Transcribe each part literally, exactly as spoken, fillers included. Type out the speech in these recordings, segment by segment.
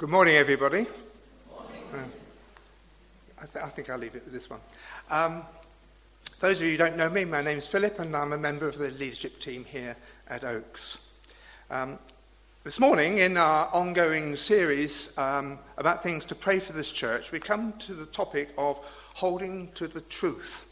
Good morning, everybody. Morning. Uh, I, th- I think I'll leave it with this one. Um, those of you who don't know me, my name is Philip, and I'm a member of the leadership team here at Oaks. Um, this morning, in our ongoing series um, about things to pray for this church, we come to the topic of holding to the truth.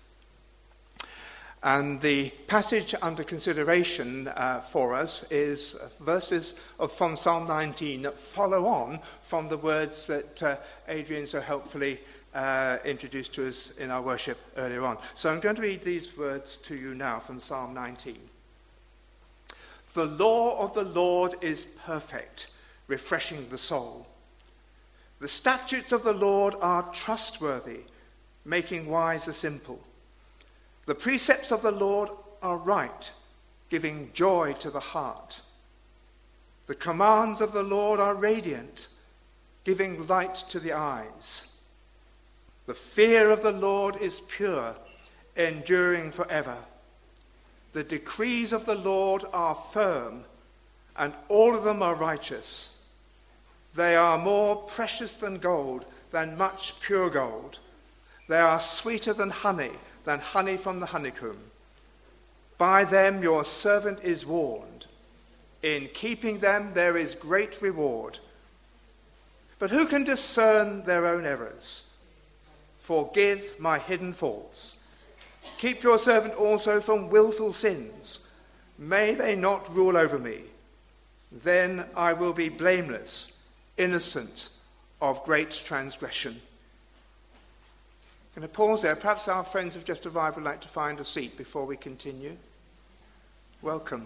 And the passage under consideration uh, for us is verses of, from Psalm nineteen that follow on from the words that uh, Adrian so helpfully uh, introduced to us in our worship earlier on. So I'm going to read these words to you now from Psalm nineteen. The law of the Lord is perfect, refreshing the soul. The statutes of the Lord are trustworthy, making wise the simple. The precepts of the Lord are right, giving joy to the heart. The commands of the Lord are radiant, giving light to the eyes. The fear of the Lord is pure, enduring forever. The decrees of the Lord are firm, and all of them are righteous. They are more precious than gold, than much pure gold. They are sweeter than honey, than honey from the honeycomb. By them your servant is warned. In keeping them there is great reward. But who can discern their own errors? Forgive my hidden faults. Keep your servant also from willful sins. May they not rule over me. Then I will be blameless, innocent of great transgression. I'm going to pause there. Perhaps our friends have just arrived would like to find a seat before we continue. Welcome.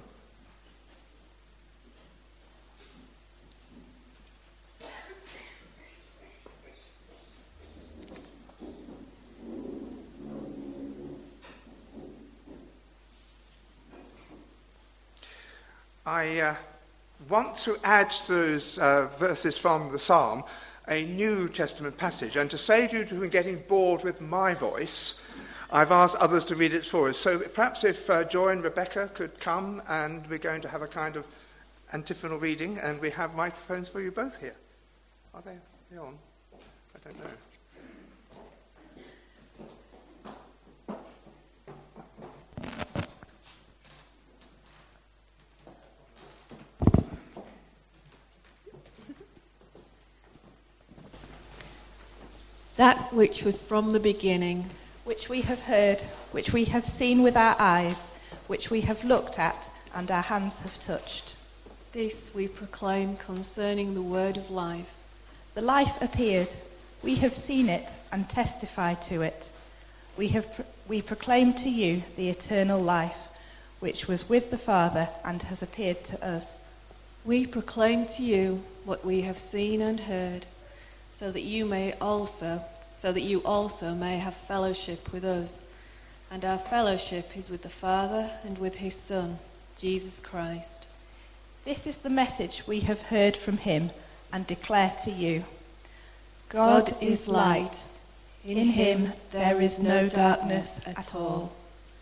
I uh, want to add to those uh, verses from the Psalm a New Testament passage, and to save you from getting bored with my voice, I've asked others to read it for us. So perhaps if uh, Joy and Rebecca could come, and we're going to have a kind of antiphonal reading, and we have microphones for you both here. Are they, are they on? I don't know. That which was from the beginning, which we have heard, which we have seen with our eyes, which we have looked at, and our hands have touched. This we proclaim concerning the word of life. The life appeared. We have seen it and testify to it. We have pro- we proclaim to you the eternal life, which was with the Father and has appeared to us. We proclaim to you what we have seen and heard, so that you may also, so that you also may have fellowship with us. And our fellowship is with the Father and with his Son, Jesus Christ. This is the message we have heard from him and declare to you. God, God is light. In, In him there is no darkness at all.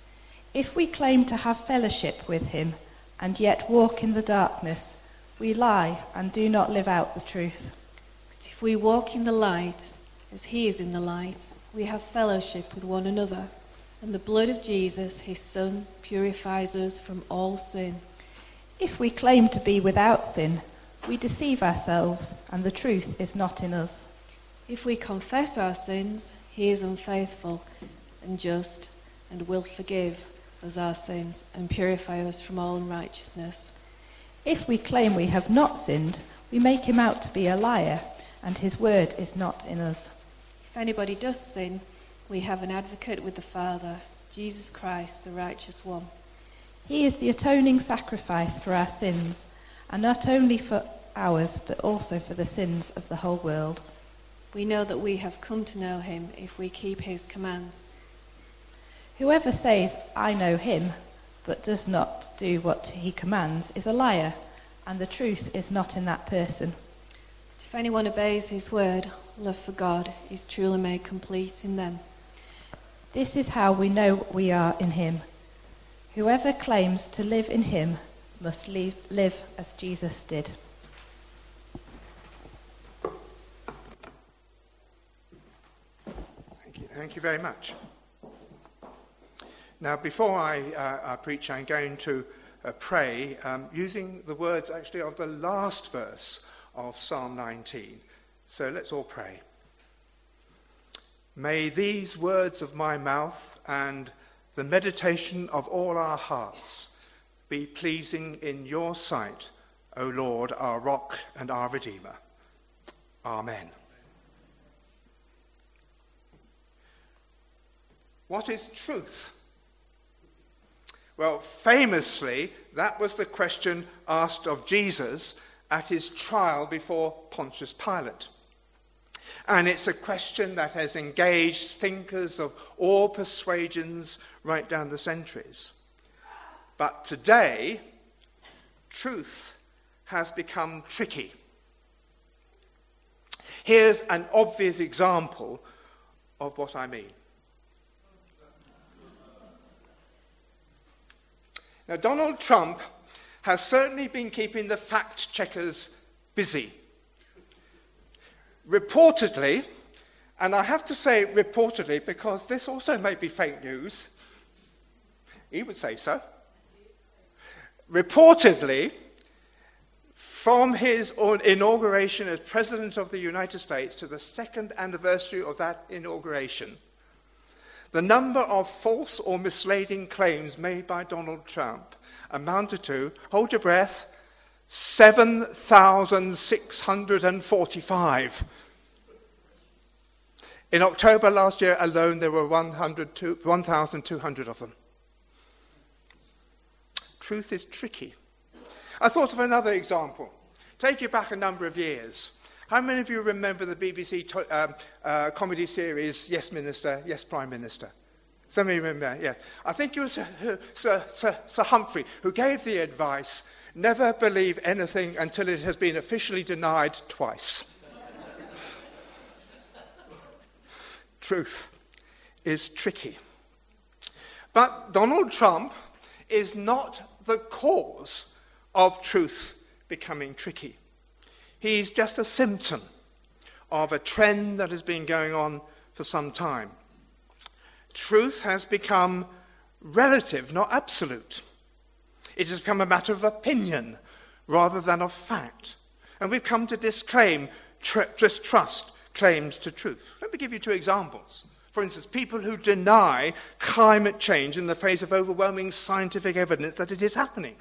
If we claim to have fellowship with him and yet walk in the darkness, we lie and do not live out the truth. If we walk in the light, as he is in the light, we have fellowship with one another, and the blood of Jesus, his Son, purifies us from all sin. If we claim to be without sin, we deceive ourselves, and the truth is not in us. If we confess our sins, he is unfaithful and just, and will forgive us our sins, and purify us from all unrighteousness. If we claim we have not sinned, we make him out to be a liar, and his word is not in us. If anybody does sin, we have an advocate with the Father, Jesus Christ, the righteous one. He is the atoning sacrifice for our sins, and not only for ours, but also for the sins of the whole world. We know that we have come to know him if we keep his commands. Whoever says, I know him, but does not do what he commands, is a liar, and the truth is not in that person. If anyone obeys his word, love for God is truly made complete in them. This is how we know we are in him. Whoever claims to live in him must live, live as Jesus did. Thank you very much. Now, before I, uh, I preach, I'm going to uh, pray um, using the words actually of the last verse of Psalm nineteen. So let's all pray. May these words of my mouth and the meditation of all our hearts be pleasing in your sight, O Lord, our rock and our Redeemer. Amen. What is truth? Well, famously, that was the question asked of Jesus at his trial before Pontius Pilate. And it's a question that has engaged thinkers of all persuasions right down the centuries. But today, truth has become tricky. Here's an obvious example of what I mean. Now, Donald Trump has certainly been keeping the fact checkers busy. Reportedly, and I have to say reportedly because this also may be fake news, he would say so. Reportedly, from his inauguration as President of the United States to the second anniversary of that inauguration, the number of false or misleading claims made by Donald Trump amounted to, hold your breath, seven thousand six hundred forty-five. In October last year alone, there were one thousand two hundred of them. Truth is tricky. I thought of another example. Take you back a number of years. How many of you remember the B B C to, um, uh, comedy series, Yes Minister, Yes Prime Minister? Some of you remember, yeah. I think it was Sir, Sir, Sir, Sir Humphrey who gave the advice, never believe anything until it has been officially denied twice. Truth is tricky. But Donald Trump is not the cause of truth becoming tricky. He's just a symptom of a trend that has been going on for some time. Truth has become relative, not absolute. It has become a matter of opinion rather than of fact. And we've come to disclaim, tr- distrust claims to truth. Let me give you two examples. For instance, people who deny climate change in the face of overwhelming scientific evidence that it is happening.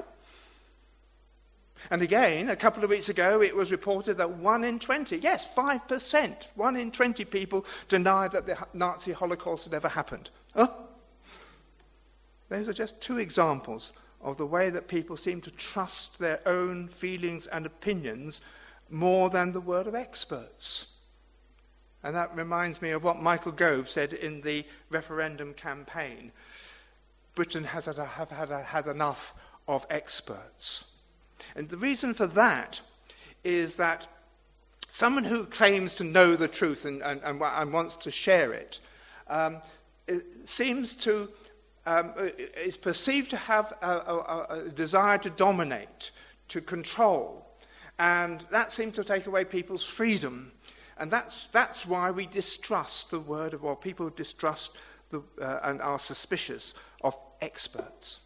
And again, a couple of weeks ago, it was reported that one in twenty, yes, five percent, one in twenty people deny that the Nazi Holocaust had ever happened. Oh. Those are just two examples of the way that people seem to trust their own feelings and opinions more than the word of experts. And that reminds me of what Michael Gove said in the referendum campaign. Britain has had, have had, had enough of experts. And the reason for that is that someone who claims to know the truth and, and, and, and wants to share it, um, it seems to, um, is perceived to have a, a, a desire to dominate, to control. And that seems to take away people's freedom. And that's, that's why we distrust the word of, or people distrust the, uh, and are suspicious of experts.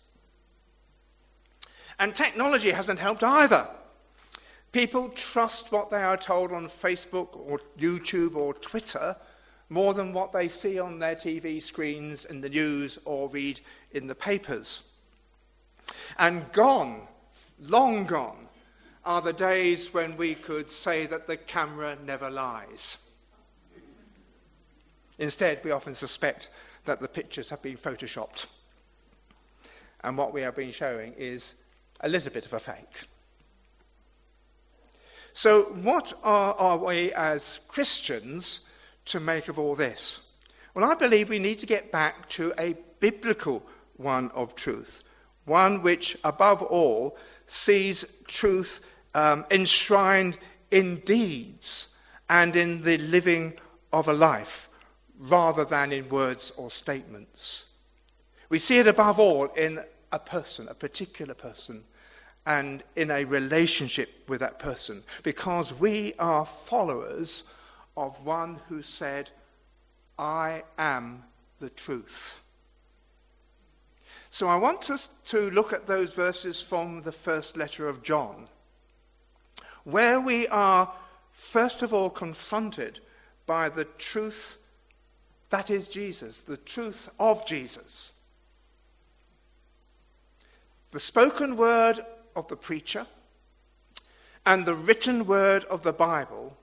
And technology hasn't helped either. People trust what they are told on Facebook or YouTube or Twitter more than what they see on their T V screens, in the news, or read in the papers. And gone, long gone, are the days when we could say that the camera never lies. Instead, we often suspect that the pictures have been photoshopped. And what we have been showing is a little bit of a fake. So what are, are we as Christians to make of all this? Well, I believe we need to get back to a biblical one of truth, one which, above all, sees truth um, enshrined in deeds and in the living of a life, rather than in words or statements. We see it above all in a person, a particular person, and in a relationship with that person, because we are followers of one who said, I am the truth. So I want us to look at those verses from the first letter of John, where we are first of all confronted by the truth that is Jesus, the truth of Jesus. The spoken word of the preacher and the written word of the Bible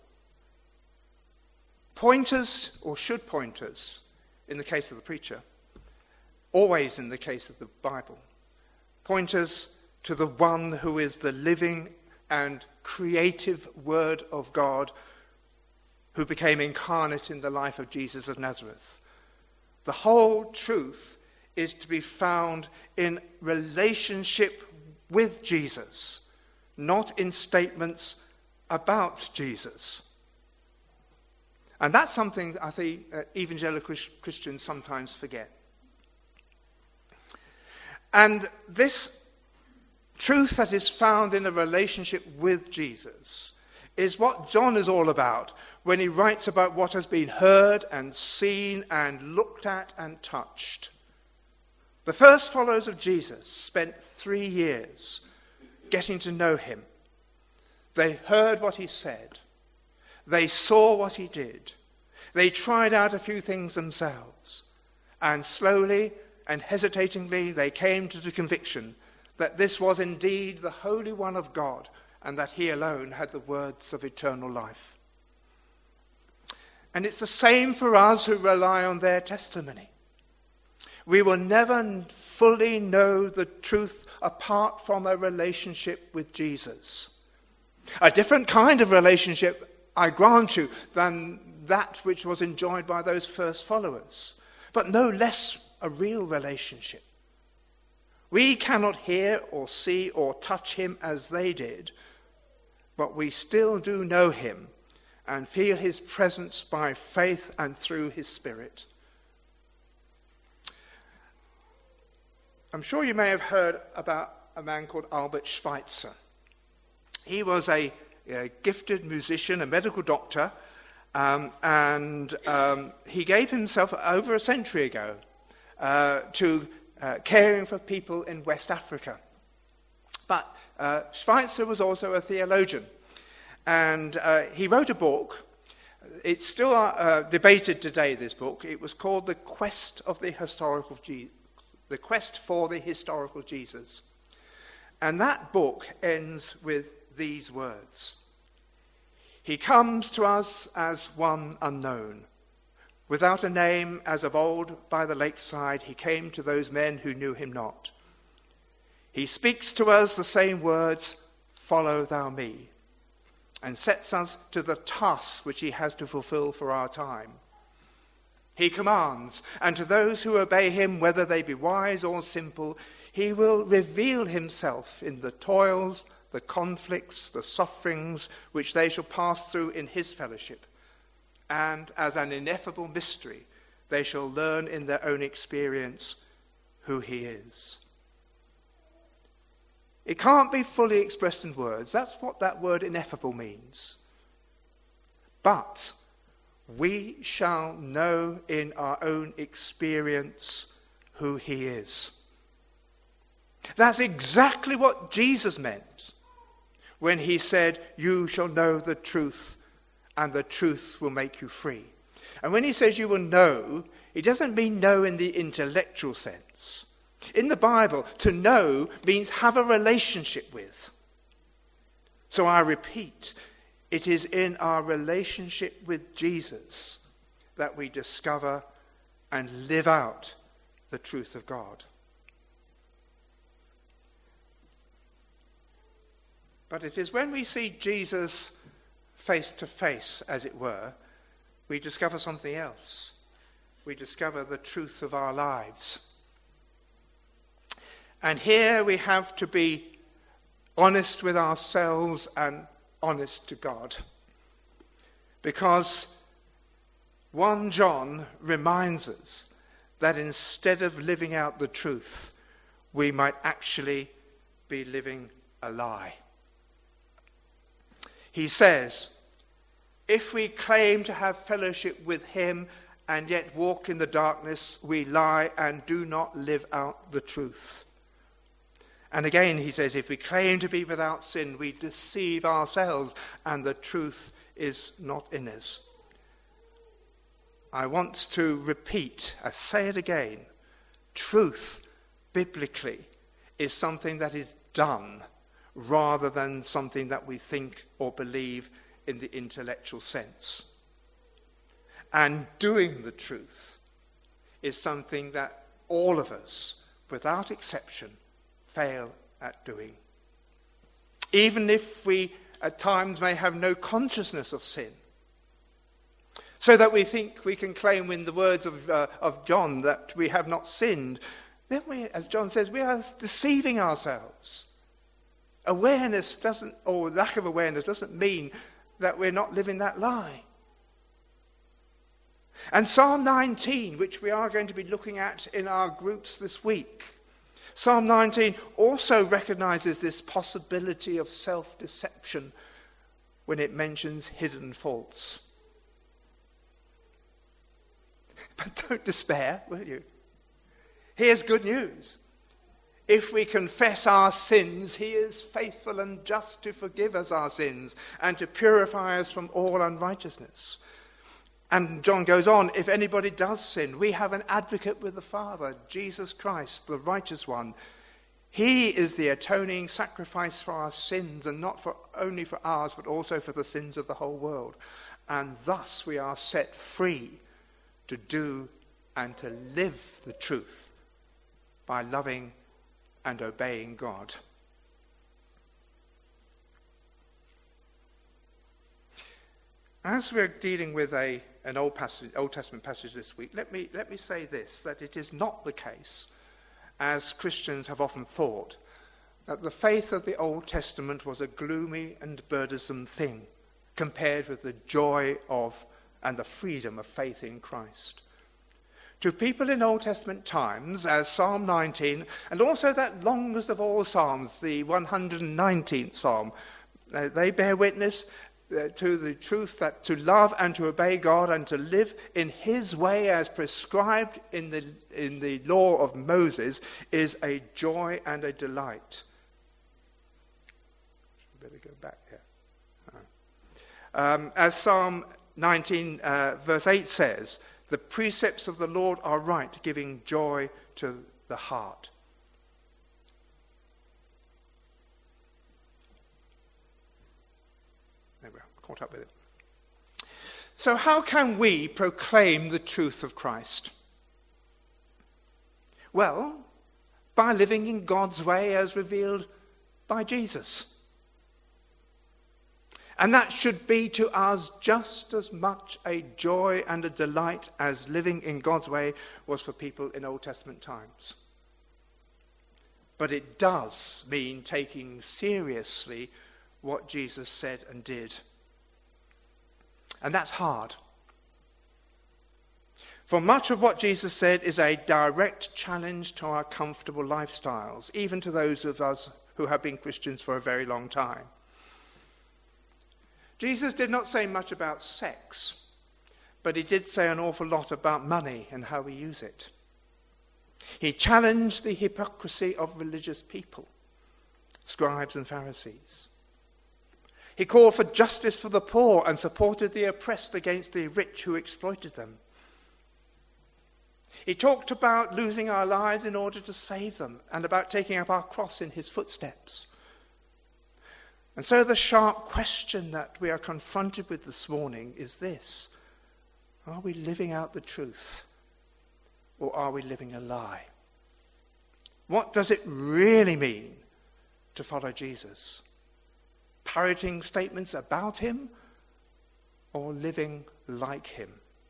point us, or should point us, in the case of the preacher, always in the case of the Bible, point us to the one who is the living and creative Word of God, who became incarnate in the life of Jesus of Nazareth. The whole truth is to be found in relationship with Jesus, not in statements about Jesus. And that's something I think uh, evangelical Christians sometimes forget. And this truth that is found in a relationship with Jesus is what John is all about when he writes about what has been heard and seen and looked at and touched. The first followers of Jesus spent three years getting to know him. They heard what he said. They saw what he did. They tried out a few things themselves. And slowly and hesitatingly they came to the conviction that this was indeed the Holy One of God, and that he alone had the words of eternal life. And it's the same for us who rely on their testimony. We will never fully know the truth apart from a relationship with Jesus. A different kind of relationship, I grant you, than that which was enjoyed by those first followers, but no less a real relationship. We cannot hear or see or touch him as they did, but we still do know him and feel his presence by faith and through his Spirit. I'm sure you may have heard about a man called Albert Schweitzer. He was a, a gifted musician, a medical doctor, um, and um, he gave himself over a century ago uh, to uh, caring for people in West Africa. But uh, Schweitzer was also a theologian, and uh, he wrote a book. It's still uh, debated today, this book. It was called The Quest of the Historical Je- The Quest for the Historical Jesus. And that book ends with these words. He comes to us as one unknown. Without a name, as of old by the lakeside, he came to those men who knew him not. He speaks to us the same words, follow thou me, and sets us to the task which he has to fulfill for our time. He commands, and to those who obey him, whether they be wise or simple, he will reveal himself in the toils, the conflicts, the sufferings which they shall pass through in his fellowship. And as an ineffable mystery, they shall learn in their own experience who he is. It can't be fully expressed in words. That's what that word ineffable means. But we shall know in our own experience who he is. That's exactly what Jesus meant when he said, you shall know the truth, and the truth will make you free. And when he says you will know, it doesn't mean know in the intellectual sense. In the Bible, to know means have a relationship with. So I repeat, it is in our relationship with Jesus that we discover and live out the truth of God. But it is when we see Jesus face to face, as it were, we discover something else. We discover the truth of our lives. And here we have to be honest with ourselves and honest to God. Because First John reminds us that instead of living out the truth, we might actually be living a lie. He says, if we claim to have fellowship with him and yet walk in the darkness, we lie and do not live out the truth. And again he says, if we claim to be without sin, we deceive ourselves and the truth is not in us. I want to repeat, I say it again, truth biblically is something that is done rather than something that we think or believe in the intellectual sense. And doing the truth is something that all of us, without exception, fail at doing. Even if we at times may have no consciousness of sin, so that we think we can claim in the words of, uh, of John that we have not sinned, then we, as John says, we are deceiving ourselves. Awareness doesn't, or lack of awareness doesn't mean that we're not living that lie. And Psalm nineteen, which we are going to be looking at in our groups this week, Psalm nineteen also recognizes this possibility of self-deception when it mentions hidden faults. But don't despair, will you? Here's good news. If we confess our sins, he is faithful and just to forgive us our sins and to purify us from all unrighteousness. And John goes on, if anybody does sin, we have an advocate with the Father, Jesus Christ, the righteous one. He is the atoning sacrifice for our sins, and not for only for ours, but also for the sins of the whole world. And thus we are set free to do and to live the truth by loving and obeying God. As we're dealing with a, an Old, passage, Old Testament passage this week, let me, let me say this, that it is not the case, as Christians have often thought, that the faith of the Old Testament was a gloomy and burdensome thing compared with the joy of and the freedom of faith in Christ. To people in Old Testament times, as Psalm nineteen, and also that longest of all psalms, the one hundred nineteenth Psalm, uh, they bear witness uh, to the truth that to love and to obey God and to live in his way as prescribed in the, in the law of Moses is a joy and a delight. Better go back here. Oh. Um, as Psalm nineteen uh, verse eight says, the precepts of the Lord are right, giving joy to the heart. There we are, caught up with it. So how can we proclaim the truth of Christ? Well, by living in God's way as revealed by Jesus. And that should be to us just as much a joy and a delight as living in God's way was for people in Old Testament times. But it does mean taking seriously what Jesus said and did. And that's hard. For much of what Jesus said is a direct challenge to our comfortable lifestyles, even to those of us who have been Christians for a very long time. Jesus did not say much about sex, but he did say an awful lot about money and how we use it. He challenged the hypocrisy of religious people, scribes and Pharisees. He called for justice for the poor and supported the oppressed against the rich who exploited them. He talked about losing our lives in order to save them and about taking up our cross in his footsteps. And so the sharp question that we are confronted with this morning is this: are we living out the truth, or are we living a lie? What does it really mean to follow Jesus? Parroting statements about him, or living like him?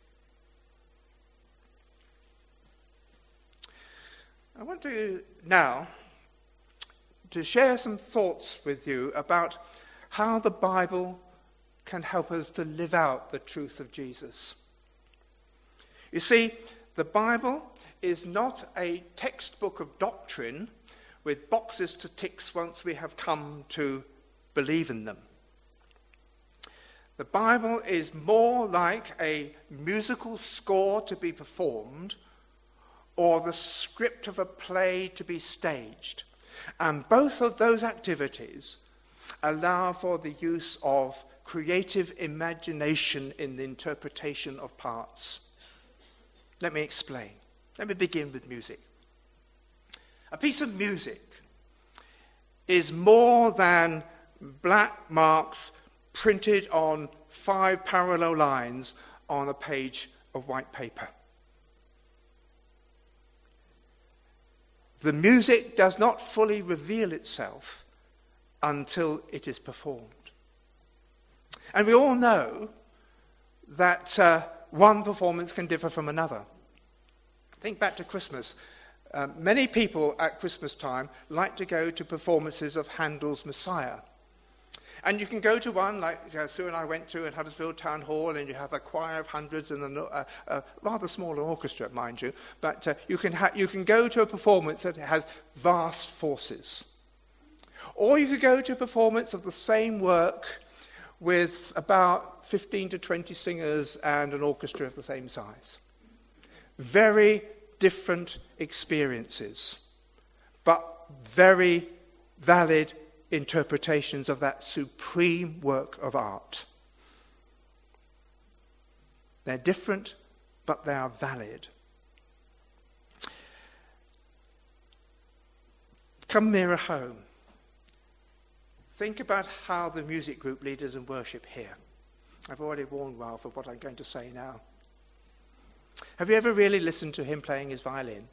I want to now to share some thoughts with you about how the Bible can help us to live out the truth of Jesus. You see, the Bible is not a textbook of doctrine with boxes to tick once we have come to believe in them. The Bible is more like a musical score to be performed or the script of a play to be staged. And both of those activities allow for the use of creative imagination in the interpretation of parts. Let me explain. Let me begin with music. A piece of music is more than black marks printed on five parallel lines on a page of white paper. The music does not fully reveal itself until it is performed. And we all know that uh, one performance can differ from another. Think back to Christmas. Uh, many people at Christmas time like to go to performances of Handel's Messiah. And you can go to one like you know, Sue and I went to at Huddersfield Town Hall, and you have a choir of hundreds and a, a, a rather smaller orchestra, mind you. But uh, you can ha- you can go to a performance that has vast forces. Or you could go to a performance of the same work with about fifteen to twenty singers and an orchestra of the same size. Very different experiences, but very valid interpretations of that supreme work of art. They're different, but they are valid. Come nearer home. Think about how the music group leaders and worship here. I've already warned Ralph of what I'm going to say now. Have you ever really listened to him playing his violin?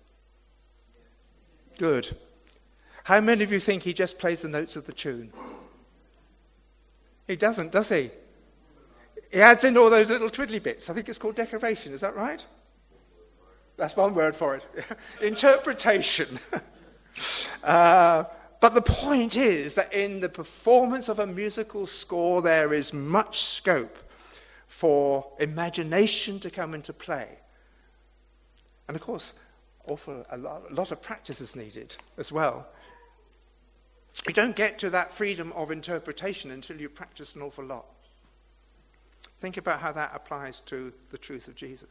Good. How many of you think he just plays the notes of the tune? He doesn't, does he? He adds in all those little twiddly bits. I think it's called decoration, is that right? That's one word for it. Interpretation. uh, but the point is that in the performance of a musical score, there is much scope for imagination to come into play. And of course, awful, a lot, a lot of practice is needed as well. You don't get to that freedom of interpretation until you practice an awful lot. Think about how that applies to the truth of Jesus.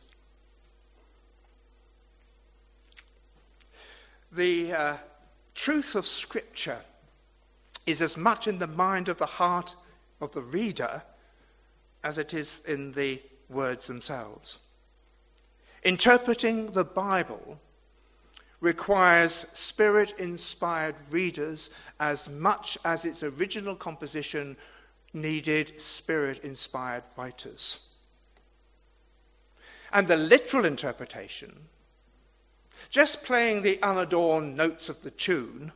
The uh, truth of Scripture is as much in the mind of the heart of the reader as it is in the words themselves. Interpreting the Bible requires Spirit-inspired readers as much as its original composition needed Spirit-inspired writers. And the literal interpretation, just playing the unadorned notes of the tune,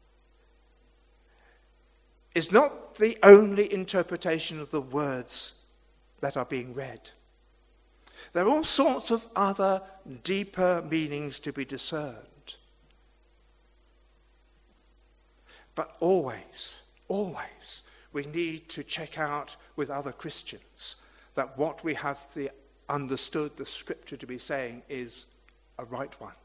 is not the only interpretation of the words that are being read. There are all sorts of other deeper meanings to be discerned. But always, always, we need to check out with other Christians that what we have the, understood the Scripture to be saying is a right one.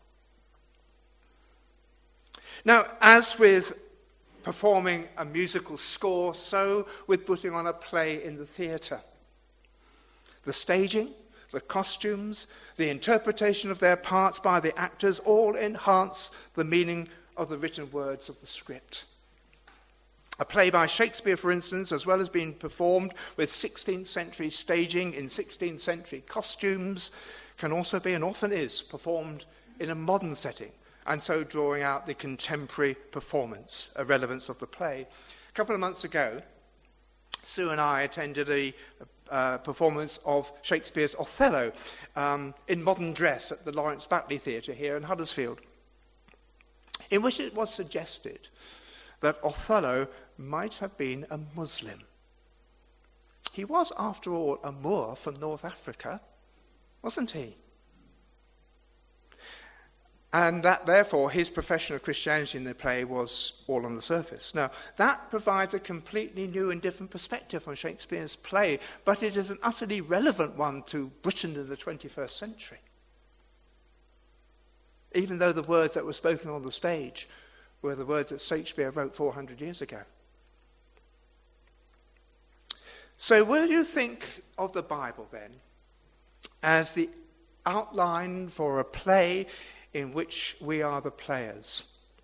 Now, as with performing a musical score, so with putting on a play in the theatre. The staging, the costumes, the interpretation of their parts by the actors all enhance the meaning of the written words of the script. A play by Shakespeare, for instance, as well as being performed with sixteenth century staging in sixteenth century costumes, can also be, and often is, performed in a modern setting, and so drawing out the contemporary performance, a relevance of the play. A couple of months ago, Sue and I attended a, a performance of Shakespeare's Othello um, in modern dress at the Lawrence Batley Theatre here in Huddersfield, in which it was suggested that Othello might have been a Muslim. He was, after all, a Moor from North Africa, wasn't he? And that, therefore, his profession of Christianity in the play was all on the surface. Now, that provides a completely new and different perspective on Shakespeare's play, but it is an utterly relevant one to Britain in the twenty-first century. Even though the words that were spoken on the stage were the words that Shakespeare wrote four hundred years ago. So will you think of the Bible then as the outline for a play in which we are the players?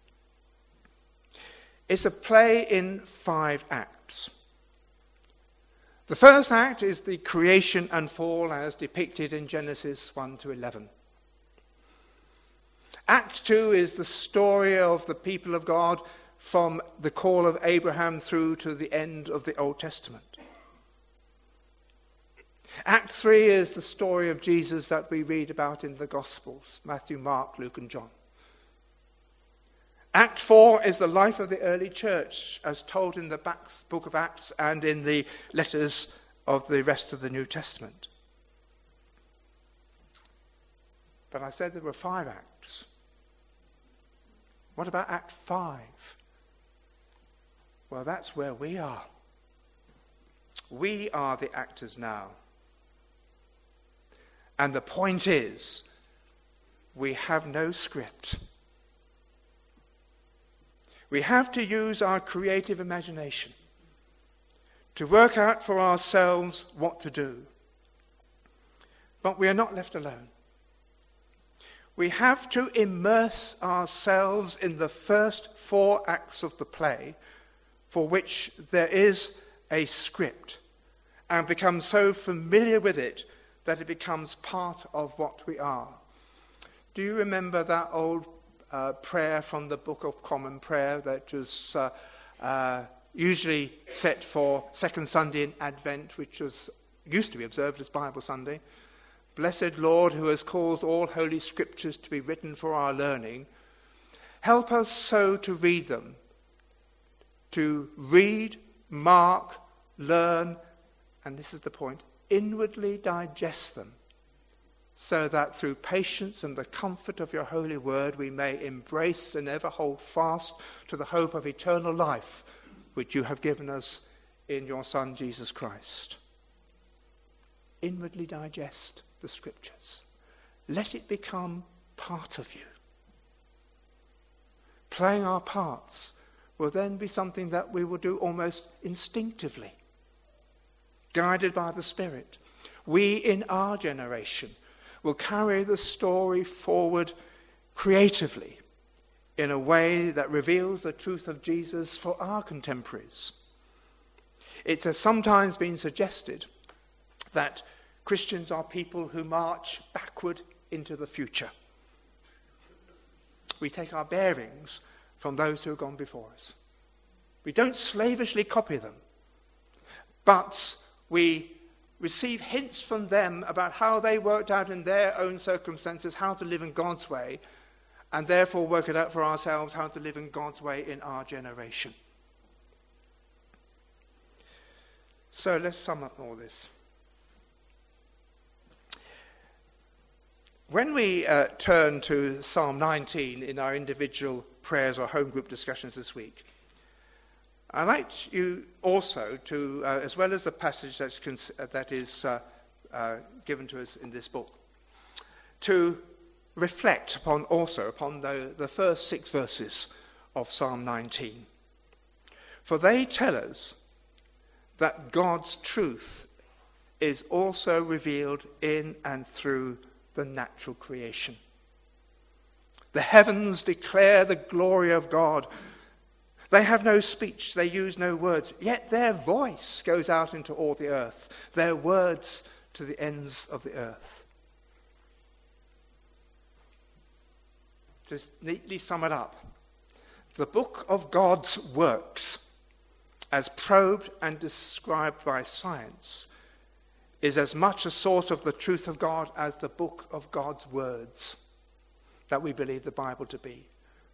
It's a play in five acts. The first act is the creation and fall as depicted in Genesis one to eleven. Act two is the story of the people of God from the call of Abraham through to the end of the Old Testament. Act three is the story of Jesus that we read about in the Gospels, Matthew, Mark, Luke, and John. Act four is the life of the early church as told in the book of Acts and in the letters of the rest of the New Testament. But I said there were five acts. What about Act five? Well, that's where we are. We are the actors now. And the point is, we have no script. We have to use our creative imagination to work out for ourselves what to do. But we are not left alone. We have to immerse ourselves in the first four acts of the play, for which there is a script, and become so familiar with it that it becomes part of what we are. Do you remember that old uh, prayer from the Book of Common Prayer that was uh, uh, usually set for second Sunday in Advent, which was used to be observed as Bible Sunday? Blessed Lord, who has caused all holy scriptures to be written for our learning, help us so to read them, to read, mark, learn, and this is the point, inwardly digest them, so that through patience and the comfort of your holy word we may embrace and ever hold fast to the hope of eternal life which you have given us in your Son Jesus Christ. Inwardly digest the scriptures. Let it become part of you. Playing our parts will then be something that we will do almost instinctively, guided by the Spirit. We in our generation will carry the story forward creatively in a way that reveals the truth of Jesus for our contemporaries. It has sometimes been suggested that Christians are people who march backward into the future. We take our bearings from those who have gone before us. We don't slavishly copy them, but we receive hints from them about how they worked out in their own circumstances how to live in God's way, and therefore work it out for ourselves how to live in God's way in our generation. So let's sum up all this. When we uh, turn to Psalm nineteen in our individual prayers or home group discussions this week, I'd like you also to, uh, as well as the passage that's cons- uh, that is uh, uh, given to us in this book, to reflect upon also upon the, the first six verses of Psalm nineteen. For they tell us that God's truth is also revealed in and through the natural creation. The heavens declare the glory of God. They have no speech, they use no words, yet their voice goes out into all the earth, their words to the ends of the earth. To neatly sum it up, the book of God's works, as probed and described by science, is as much a source of the truth of God as the book of God's words that we believe the Bible to be.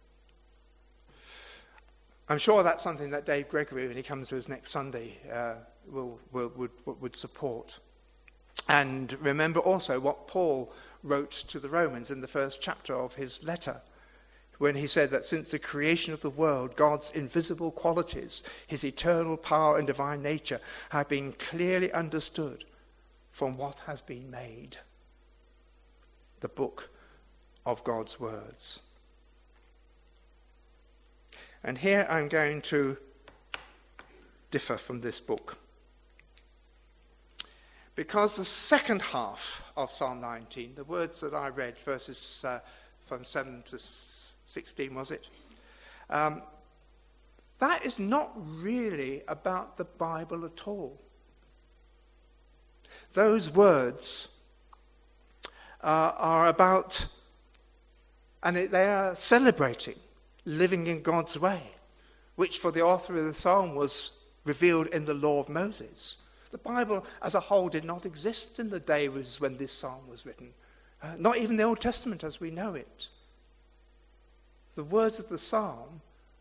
I'm sure that's something that Dave Gregory, when he comes to us next Sunday, uh, will, will would, would support. And remember also what Paul wrote to the Romans in the first chapter of his letter, when he said that since the creation of the world, God's invisible qualities, his eternal power and divine nature, have been clearly understood from what has been made. The book of God's words. And here I'm going to differ from this book. Because the second half of Psalm nineteen, the words that I read, verses uh, from seven to sixteen, was it? Um, that is not really about the Bible at all. Those words uh, are about, and they are celebrating living in God's way, which for the author of the psalm was revealed in the law of Moses. The Bible as a whole did not exist in the days when this psalm was written. Uh, not even the Old Testament as we know it. The words of the psalm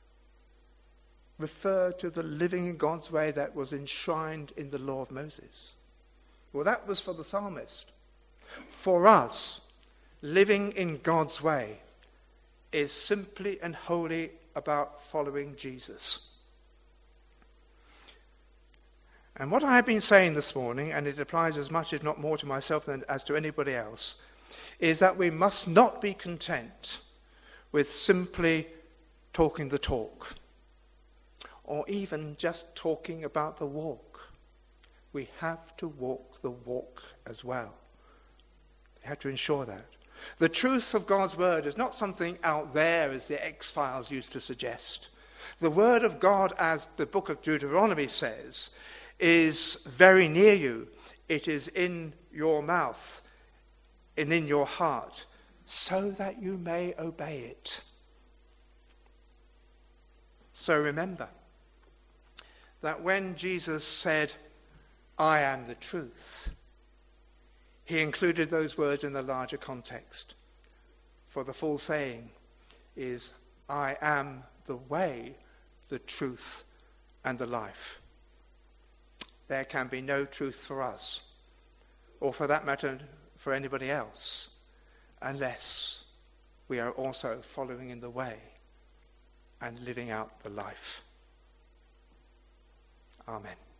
refer to the living in God's way that was enshrined in the law of Moses. Well, that was for the psalmist. For us, living in God's way is simply and wholly about following Jesus. And what I have been saying this morning, and it applies as much if not more to myself than as to anybody else, is that we must not be content with simply talking the talk, or even just talking about the walk. We have to walk the walk as well. We have to ensure that. The truth of God's word is not something out there, as the X-Files used to suggest. The word of God, as the book of Deuteronomy says, is very near you. It is in your mouth and in your heart, so that you may obey it. So remember that when Jesus said, I am the truth, he included those words in the larger context. For the full saying is, I am the way, the truth, and the life. There can be no truth for us, or for that matter, for anybody else, unless we are also following in the way and living out the life. Amen.